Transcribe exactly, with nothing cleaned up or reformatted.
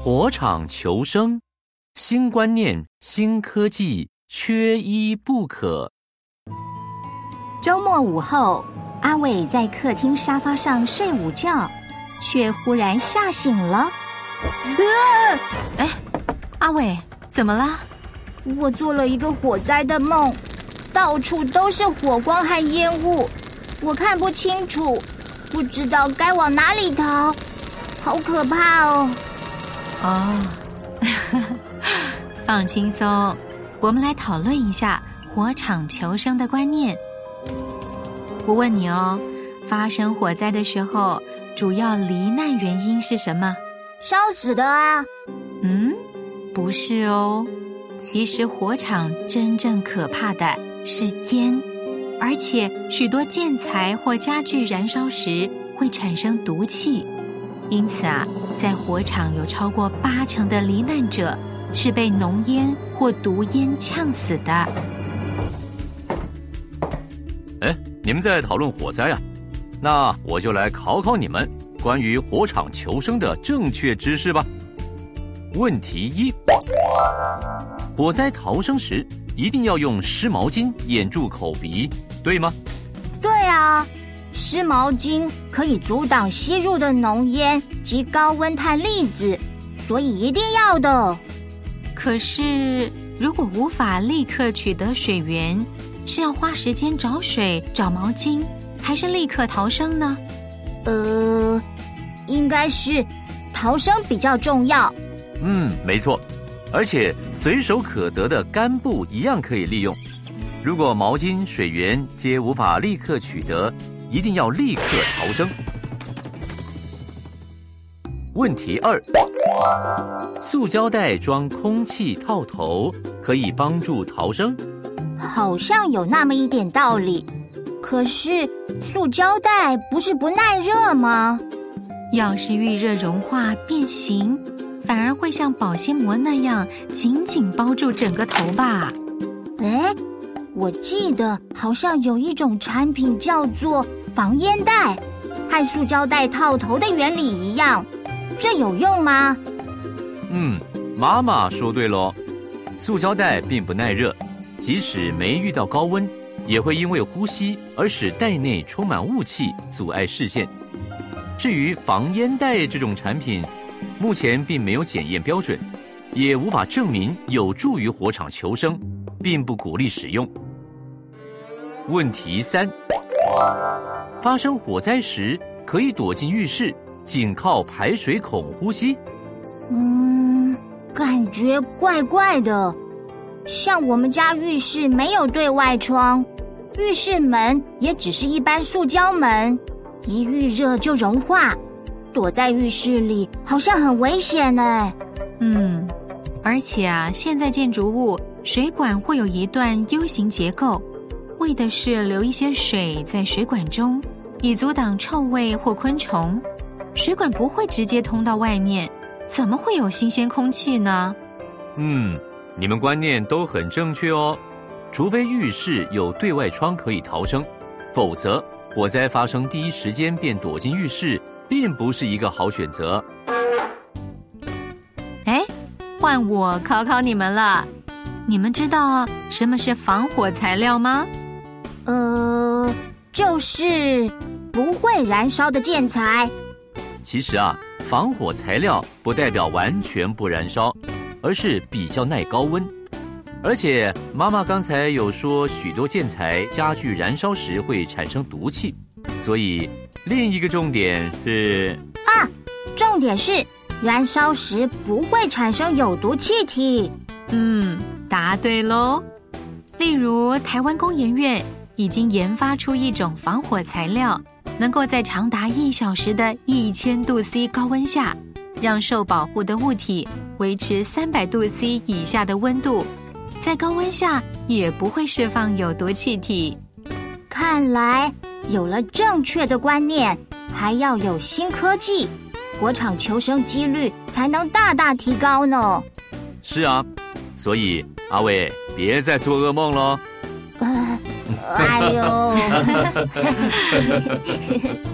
火场求生，新观念、新科技，缺一不可。 周末午后，阿伟在客厅沙发上睡午觉，却忽然吓醒了。 啊！哎，阿伟，怎么了？ 我做了一个火灾的梦，到处都是火光和烟雾，我看不清楚，不知道该往哪里逃，好可怕哦！ 哦，放轻松，我们来讨论一下火场求生的观念。我问你哦，发生火灾的时候，主要罹难原因是什么？ 烧死的啊？ 嗯，不是哦。其实火场真正可怕的是烟，而且许多建材或家具燃烧时会产生毒气，因此啊，在火场有超过八成的罹难者是被浓烟或毒烟呛死的。 哎，你们在讨论火灾啊？那我就来考考你们关于火场求生的正确知识吧。问题一：火灾逃生时一定要用湿毛巾掩住口鼻，对吗？ 对啊，湿毛巾可以阻挡吸入的浓烟及高温碳粒子，所以一定要的。 可是，如果无法立刻取得水源，是要花时间找水、找毛巾，还是立刻逃生呢？ 呃，应该是逃生比较重要。 嗯，没错。而且随手可得的干布一样可以利用。如果毛巾、水源皆无法立刻取得，一定要立刻逃生。问题二：塑胶袋装空气套头可以帮助逃生？ 好像有那么一点道理。可是塑胶袋不是不耐热吗？ 要是遇热融化变形，反而会像保鲜膜那样紧紧包住整个头吧？ 哎，我记得好像有一种产品叫做防烟袋，和塑胶袋套头的原理一样，这有用吗？ 嗯，妈妈说对咯，塑胶袋并不耐热，即使没遇到高温，也会因为呼吸而使袋内充满雾气，阻碍视线。至于防烟袋这种产品，目前并没有检验标准，也无法证明有助于火场求生，并不鼓励使用。问题三：发生火灾时可以躲进浴室，仅靠排水孔呼吸？ 嗯，感觉怪怪的。像我们家浴室没有对外窗，浴室门也只是一般塑胶门，一遇热就融化。躲在浴室里好像很危险呢。 嗯，而且啊，现在建筑物水管会有一段 U 型结构，为的是留一些水在水管中，以阻挡臭味或昆虫。水管不会直接通到外面，怎么会有新鲜空气呢？ 嗯，你们观念都很正确哦。除非浴室有对外窗可以逃生，否则火灾发生第一时间便躲进浴室并不是一个好选择。 哎，换我考考你们了。你们知道什么是防火材料吗？ 呃，就是不会燃烧的建材。 其实啊，防火材料不代表完全不燃烧，而是比较耐高温。而且妈妈刚才有说，许多建材、家具燃烧时会产生毒气，所以另一个重点是啊，重点是燃烧时不会产生有毒气体。 嗯，答对咯。例如，台湾工研院已经研发出一种防火材料，能够在长达一小时的一千度 C 高温下，让受保护的物体维持三百度 C 以下的温度，在高温下也不会释放有毒气体。 看来有了正确的观念，还要有新科技，火场求生几率才能大大提高呢。 是啊，所以阿伟别再做噩梦咯。 呃，哎呦